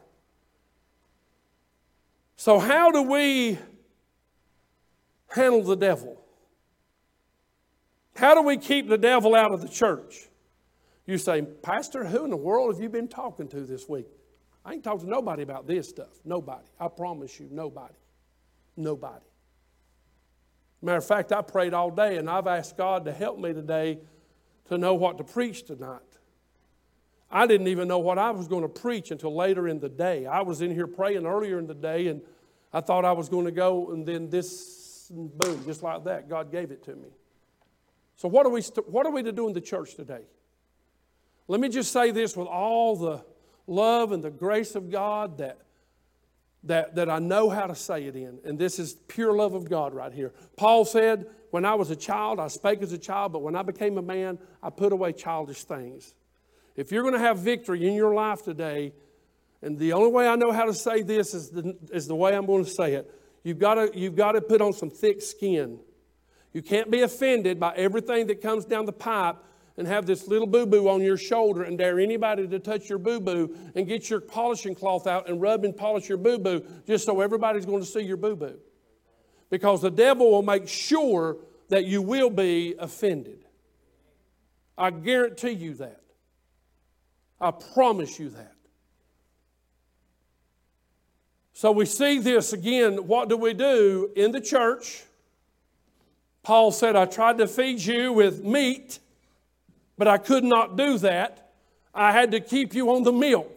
So how do we handle the devil? How do we keep the devil out of the church? You say, Pastor, who in the world have you been talking to this week? I ain't talking to nobody about this stuff. Nobody. I promise you, nobody. Nobody. Matter of fact, I prayed all day and I've asked God to help me today to know what to preach tonight. I didn't even know what I was going to preach until later in the day. I was in here praying earlier in the day and I thought I was going to go and then this, boom, just like that, God gave it to me. So what are we to do in the church today? Let me just say this with all the love and the grace of God that I know how to say it in. And this is pure love of God right here. Paul said, when I was a child, I spake as a child, but when I became a man, I put away childish things. If you're going to have victory in your life today, and the only way I know how to say this is the way I'm going to say it, you've got to put on some thick skin. You can't be offended by everything that comes down the pipe and have this little boo-boo on your shoulder and dare anybody to touch your boo-boo and get your polishing cloth out and rub and polish your boo-boo just so everybody's going to see your boo-boo. Because the devil will make sure that you will be offended. I guarantee you that. I promise you that. So we see this again. What do we do in the church? Paul said, I tried to feed you with meat, but I could not do that. I had to keep you on the milk.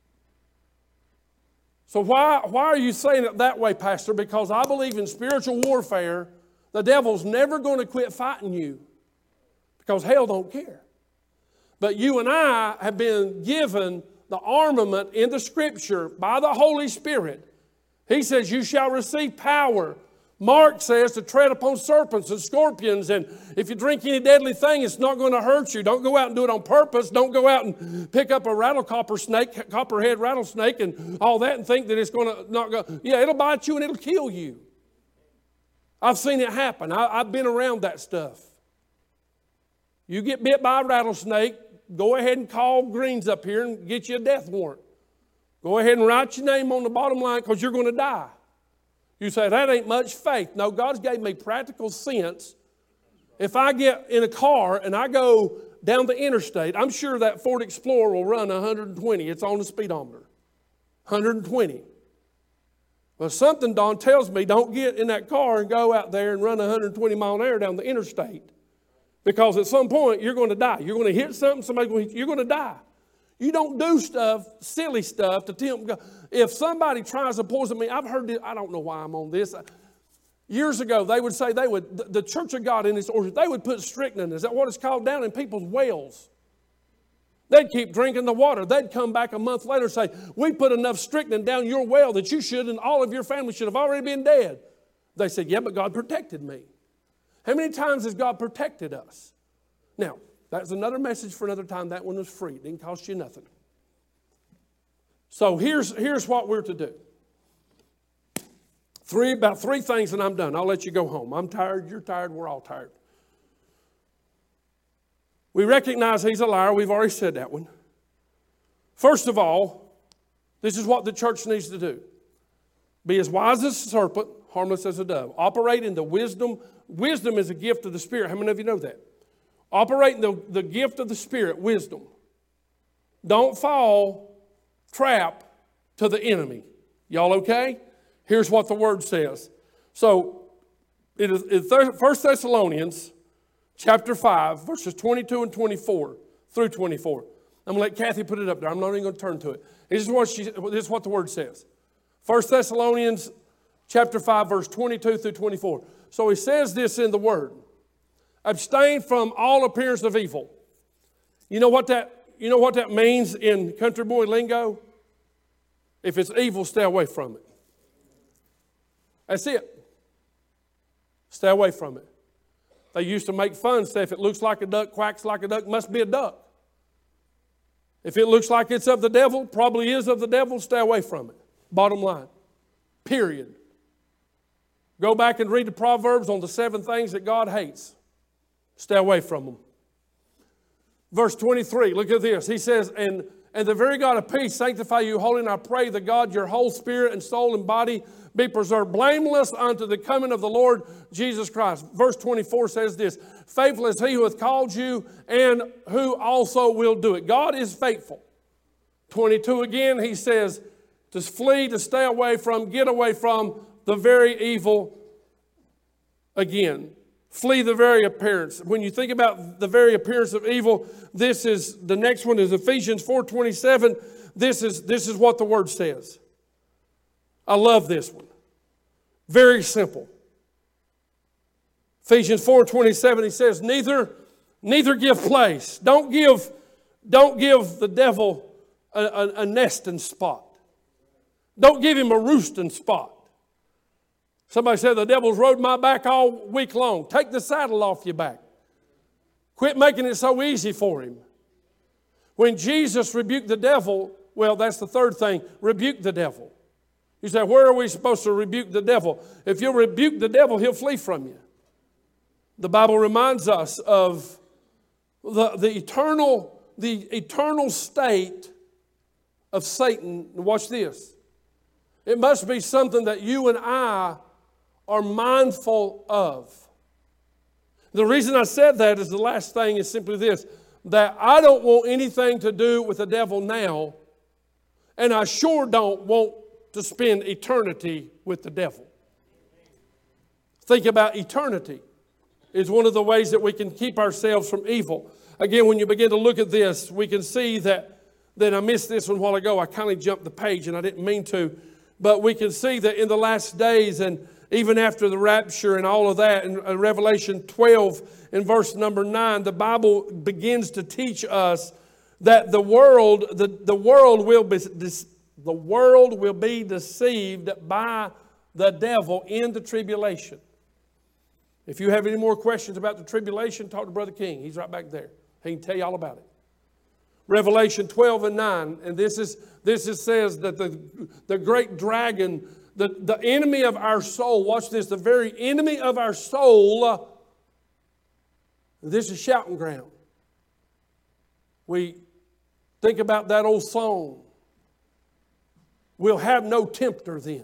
So why are you saying it that way, Pastor? Because I believe in spiritual warfare, the devil's never going to quit fighting you because hell don't care. But you and I have been given the armament in the Scripture by the Holy Spirit. He says, you shall receive power. Mark says to tread upon serpents and scorpions, and if you drink any deadly thing, it's not going to hurt you. Don't go out and do it on purpose. Don't go out and pick up a copperhead rattlesnake and all that and think that it's going to not go. Yeah, it'll bite you and it'll kill you. I've seen it happen. I've been around that stuff. You get bit by a rattlesnake, go ahead and call Greens up here and get you a death warrant. Go ahead and write your name on the bottom line because you're going to die. You say, that ain't much faith. No, God's gave me practical sense. If I get in a car and I go down the interstate, I'm sure that Ford Explorer will run 120. It's on the speedometer. 120. But something, Don, tells me don't get in that car and go out there and run 120 mile an hour down the interstate. Because at some point, you're going to die. You're going to hit something, you're going to die. You don't do stuff, silly stuff, to tempt God. If somebody tries to poison me, I've heard this, I don't know why I'm on this. Years ago, they would say the Church of God in this order, they would put strychnine, is that what it's called, down in people's wells. They'd keep drinking the water. They'd come back a month later and say, we put enough strychnine down your well that you should and all of your family should have already been dead. They said, yeah, but God protected me. How many times has God protected us? Now, that's another message for another time. That one was free. It didn't cost you nothing. So here's what we're to do. About three things and I'm done. I'll let you go home. I'm tired. You're tired. We're all tired. We recognize he's a liar. We've already said that one. First of all, this is what the church needs to do. Be as wise as a serpent, harmless as a dove. Operate in the wisdom. Wisdom is a gift of the Spirit. How many of you know that? Operate in the gift of the Spirit, wisdom. Don't fall trap to the enemy. Y'all okay? Here's what the Word says. So, it is 1 Thessalonians chapter 5, verses 22 and 24 through 24. I'm going to let Kathy put it up there. I'm not even going to turn to it. This is what the Word says. 1 Thessalonians chapter 5, verse 22 through 24. So he says this in the Word. Abstain from all appearance of evil. You know what that means in country boy lingo? If it's evil, stay away from it. That's it. Stay away from it. They used to make fun, say if it looks like a duck, quacks like a duck, must be a duck. If it looks like it's of the devil, probably is of the devil, stay away from it. Bottom line. Period. Go back and read the Proverbs on the 7 things that God hates. Stay away from them. Verse 23, look at this. He says, and the very God of peace sanctify you wholly, and I pray that God, your whole spirit and soul and body be preserved blameless unto the coming of the Lord Jesus Christ. Verse 24 says this, faithful is he who hath called you and who also will do it. God is faithful. 22 again, he says, to flee, to stay away from, get away from the very evil again. Flee the very appearance. When you think about the very appearance of evil, the next one is Ephesians 4:27. This is what the Word says. I love this one. Very simple. Ephesians 4:27, he says, neither give place. Don't give the devil a nesting spot. Don't give him a roosting spot. Somebody said, the devil's rode my back all week long. Take the saddle off your back. Quit making it so easy for him. When Jesus rebuked the devil, well, that's the third thing, rebuke the devil. You say, where are we supposed to rebuke the devil? If you rebuke the devil, he'll flee from you. The Bible reminds us of the eternal state of Satan. Watch this. It must be something that you and I are mindful of. The reason I said that is the last thing is simply this, that I don't want anything to do with the devil now, and I sure don't want to spend eternity with the devil. Think about eternity. It's one of the ways that we can keep ourselves from evil. Again, when you begin to look at this, we can see that I missed this one a while ago. I kind of jumped the page and I didn't mean to. But we can see that in the last days and even after the rapture and all of that, in Revelation 12 in verse number 9, the Bible begins to teach us that the world will be deceived by the devil in the tribulation. If you have any more questions about the tribulation, talk to Brother King. He's right back there. He can tell you all about it. Revelation 12 and 9, and this says that the great dragon, the enemy of our soul, watch this, the very enemy of our soul, this is shouting ground. We think about that old song, we'll have no tempter then.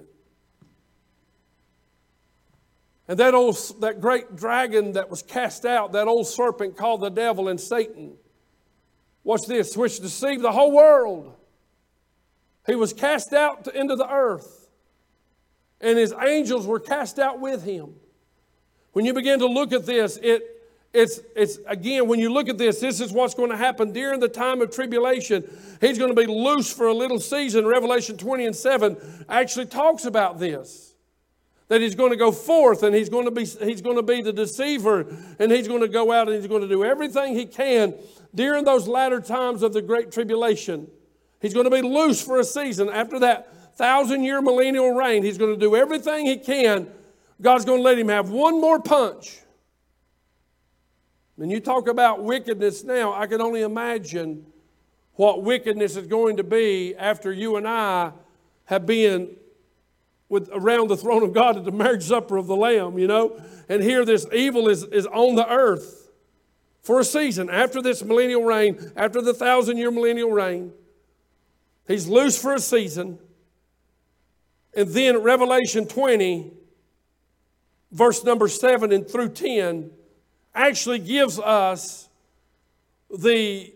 And that great dragon that was cast out, that old serpent called the devil and Satan, watch this, which deceived the whole world. He was cast out into the earth, and his angels were cast out with him. When you begin to look at this, it's again, when you look at this is what's going to happen during the time of tribulation. He's going to be loose for a little season. Revelation 20 and 7 actually talks about this. That he's going to go forth and he's going to be the deceiver, and he's going to go out and he's going to do everything he can during those latter times of the great tribulation. He's going to be loose for a season. After that 1,000-year millennial reign, he's going to do everything he can. God's going to let him have one more punch. When you talk about wickedness now, I can only imagine what wickedness is going to be after you and I have been around the throne of God at the marriage supper of the Lamb, you know. And here this evil is on the earth for a season. After this millennial reign, after the 1,000-year millennial reign, he's loose for a season. And then Revelation 20, verse number 7 and through 10, actually gives us the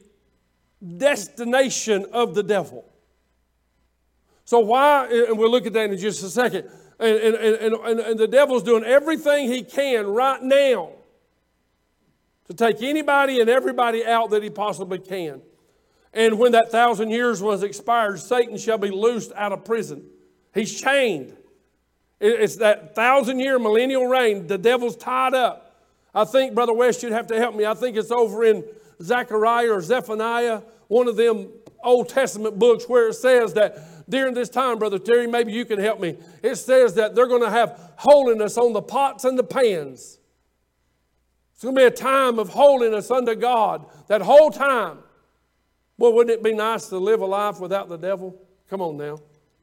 destination of the devil. So why, and we'll look at that in just a second, And the devil's doing everything he can right now to take anybody and everybody out that he possibly can. And when that 1,000 years was expired, Satan shall be loosed out of prison. He's chained. It's that 1,000-year millennial reign. The devil's tied up. I think, Brother West, you'd have to help me. I think it's over in Zechariah or Zephaniah, one of them Old Testament books, where it says that during this time, Brother Terry, maybe you can help me. It says that they're going to have holiness on the pots and the pans. It's going to be a time of holiness unto God that whole time. Boy, wouldn't it be nice to live a life without the devil? Come on now.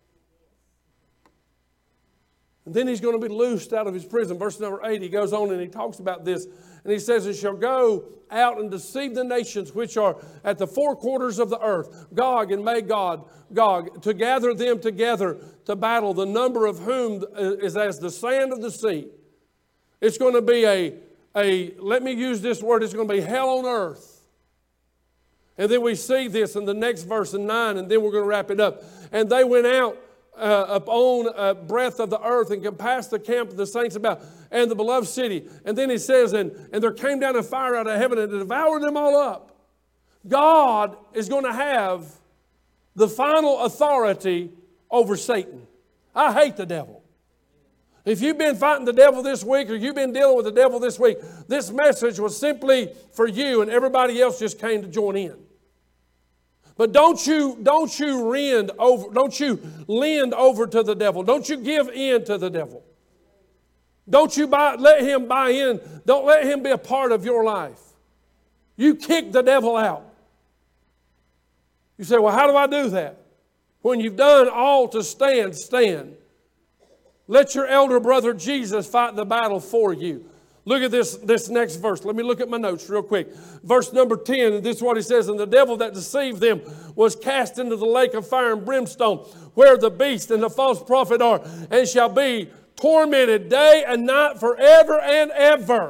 And then he's going to be loosed out of his prison. Verse number 8, he goes on and he talks about this. And he says, "And shall go out and deceive the nations which are at the four quarters of the earth, Gog and Magog, to gather them together to battle, the number of whom is as the sand of the sea." It's going to be let me use this word, it's going to be hell on earth. And then we see this in the next verse in 9, and then we're going to wrap it up. "And they went out upon a breadth of the earth and compassed the camp of the saints about and the beloved city." And then he says, and there came down a fire out of heaven and devoured them all up. God is going to have the final authority over Satan. I hate the devil. If you've been fighting the devil this week or you've been dealing with the devil this week, this message was simply for you, and everybody else just came to join in. But don't you lend over to the devil. Don't you give in to the devil. Don't you let him buy in. Don't let him be a part of your life. You kick the devil out. You say, "Well, how do I do that?" When you've done all to stand, stand. Let your elder brother Jesus fight the battle for you. Look at this next verse. Let me look at my notes real quick. Verse number 10, and this is what he says, "And the devil that deceived them was cast into the lake of fire and brimstone, where the beast and the false prophet are, and shall be tormented day and night forever and ever."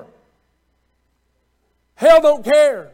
Hell don't care.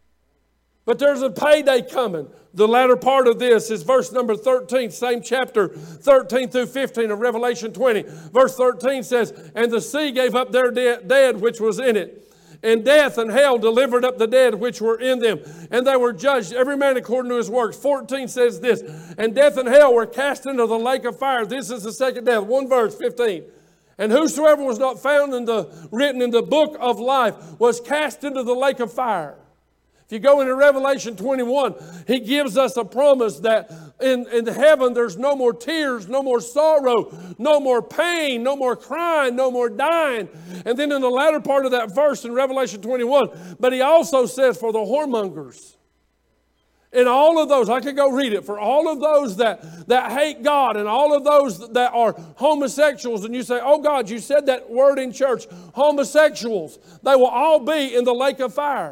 But there's a payday coming. The latter part of this is verse number 13, same chapter, 13 through 15 of Revelation 20. Verse 13 says, "And the sea gave up their dead which was in it. And death and hell delivered up the dead which were in them. And they were judged, every man according to his works." 14 says this, "And death and hell were cast into the lake of fire." This is the second death. One verse, 15. "And whosoever was not found written in the book of life was cast into the lake of fire." If you go into Revelation 21, he gives us a promise that in heaven there's no more tears, no more sorrow, no more pain, no more crying, no more dying. And then in the latter part of that verse in Revelation 21, but he also says for the whoremongers, and all of those, I could go read it, for all of those that hate God and all of those that are homosexuals, and you say, "Oh God, you said that word in church, homosexuals," they will all be in the lake of fire.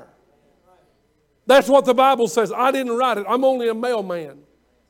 That's what the Bible says. I didn't write it. I'm only a mailman.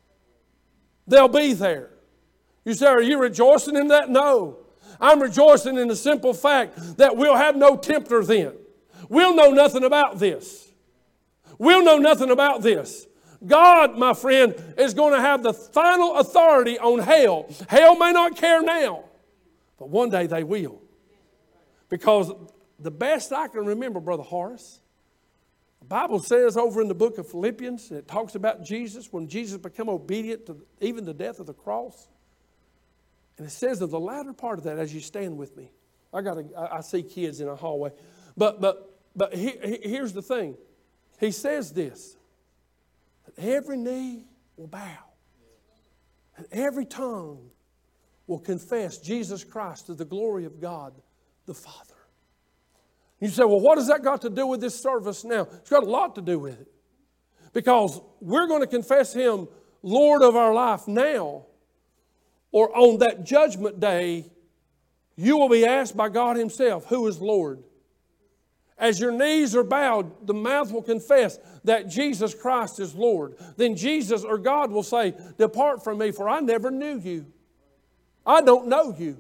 They'll be there. You say, "Are you rejoicing in that?" No. I'm rejoicing in the simple fact that we'll have no tempter then. We'll know nothing about this. We'll know nothing about this. God, my friend, is going to have the final authority on hell. Hell may not care now, but one day they will. Because the best I can remember, Brother Horace, the Bible says over in the book of Philippians, it talks about Jesus, when Jesus became obedient to even the death of the cross. And it says in the latter part of that, as you stand with me, I see kids in a hallway. But here's the thing. He says this, that every knee will bow, and every tongue will confess Jesus Christ to the glory of God the Father. You say, "Well, what has that got to do with this service now?" It's got a lot to do with it. Because we're going to confess Him Lord of our life now, or on that judgment day, you will be asked by God Himself, "Who is Lord?" As your knees are bowed, the mouth will confess that Jesus Christ is Lord. Then Jesus or God will say, "Depart from me, for I never knew you. I don't know you."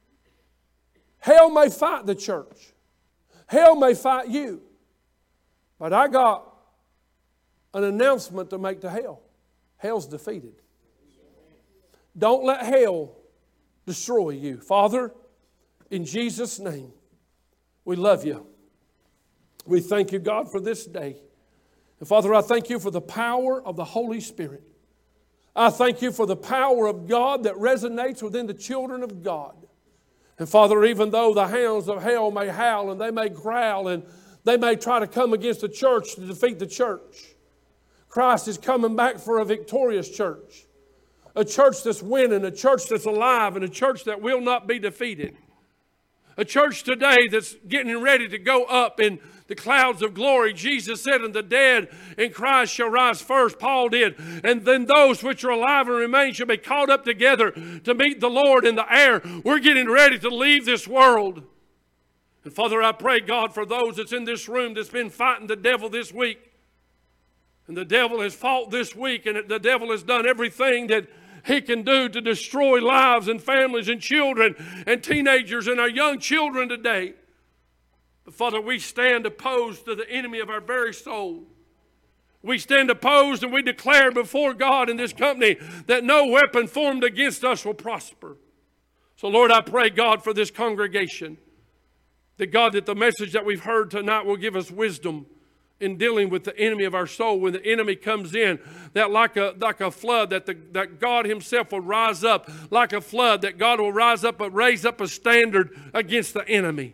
Hell may fight the church. Hell may fight you. But I got an announcement to make to hell. Hell's defeated. Don't let hell destroy you. Father, in Jesus' name, we love you. We thank you, God, for this day. And Father, I thank you for the power of the Holy Spirit. I thank you for the power of God that resonates within the children of God. And Father, even though the hounds of hell may howl and they may growl and they may try to come against the church to defeat the church, Christ is coming back for a victorious church. A church that's winning, a church that's alive, and a church that will not be defeated. A church today that's getting ready to go up in the clouds of glory. Jesus said, and the dead in Christ shall rise first. Paul did. And then those which are alive and remain shall be caught up together to meet the Lord in the air. We're getting ready to leave this world. And Father, I pray, God, for those that's in this room that's been fighting the devil this week. And the devil has fought this week, and the devil has done everything that he can do to destroy lives and families and children and teenagers and our young children today. But Father, we stand opposed to the enemy of our very soul. We stand opposed and we declare before God in this company that no weapon formed against us will prosper. So Lord, I pray, God, for this congregation, that God, that the message that we've heard tonight will give us wisdom in dealing with the enemy of our soul. When the enemy comes in, that like a flood, that God himself will rise up like a flood, that God will rise up and raise up a standard against the enemy.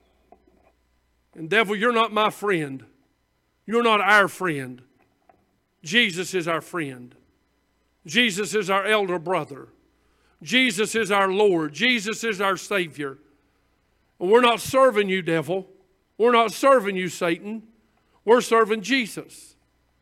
And devil, you're not my friend. You're not our friend. Jesus is our friend. Jesus is our elder brother. Jesus is our Lord. Jesus is our Savior. And we're not serving you, devil. We're not serving you, Satan. We're serving Jesus.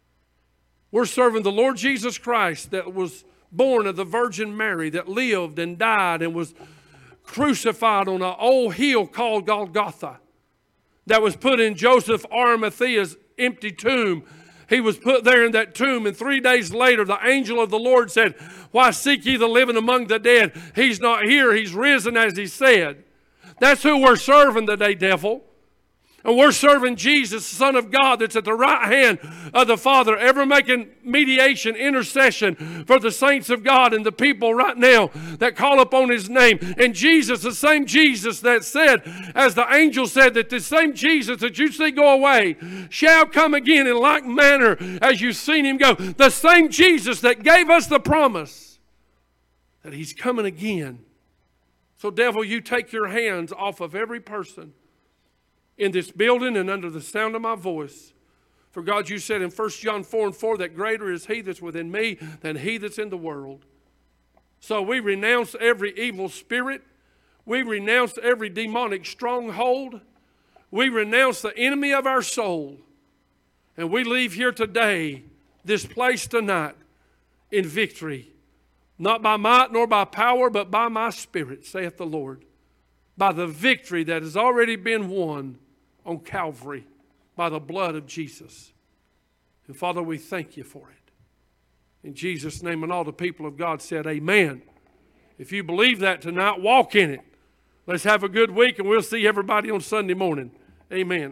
We're serving the Lord Jesus Christ that was born of the Virgin Mary, that lived and died and was crucified on an old hill called Golgotha, that was put in Joseph Arimathea's empty tomb. He was put there in that tomb, and 3 days later the angel of the Lord said, "Why seek ye the living among the dead? He's not here, he's risen as he said." That's who we're serving today, devil. And we're serving Jesus, the Son of God, that's at the right hand of the Father, ever making mediation, intercession for the saints of God and the people right now that call upon his name. And Jesus, the same Jesus that said, as the angel said, that the same Jesus that you see go away shall come again in like manner as you've seen him go. The same Jesus that gave us the promise that he's coming again. So devil, you take your hands off of every person in this building and under the sound of my voice. For God, you said in 1 John 4:4 that greater is he that's within me than he that's in the world. So we renounce every evil spirit. We renounce every demonic stronghold. We renounce the enemy of our soul. And we leave here today, this place tonight, in victory. Not by might nor by power, but by my Spirit, saith the Lord. By the victory that has already been won on Calvary by the blood of Jesus. And Father, we thank you for it. In Jesus' name, and all the people of God said, amen. If you believe that tonight, walk in it. Let's have a good week, and we'll see everybody on Sunday morning. Amen.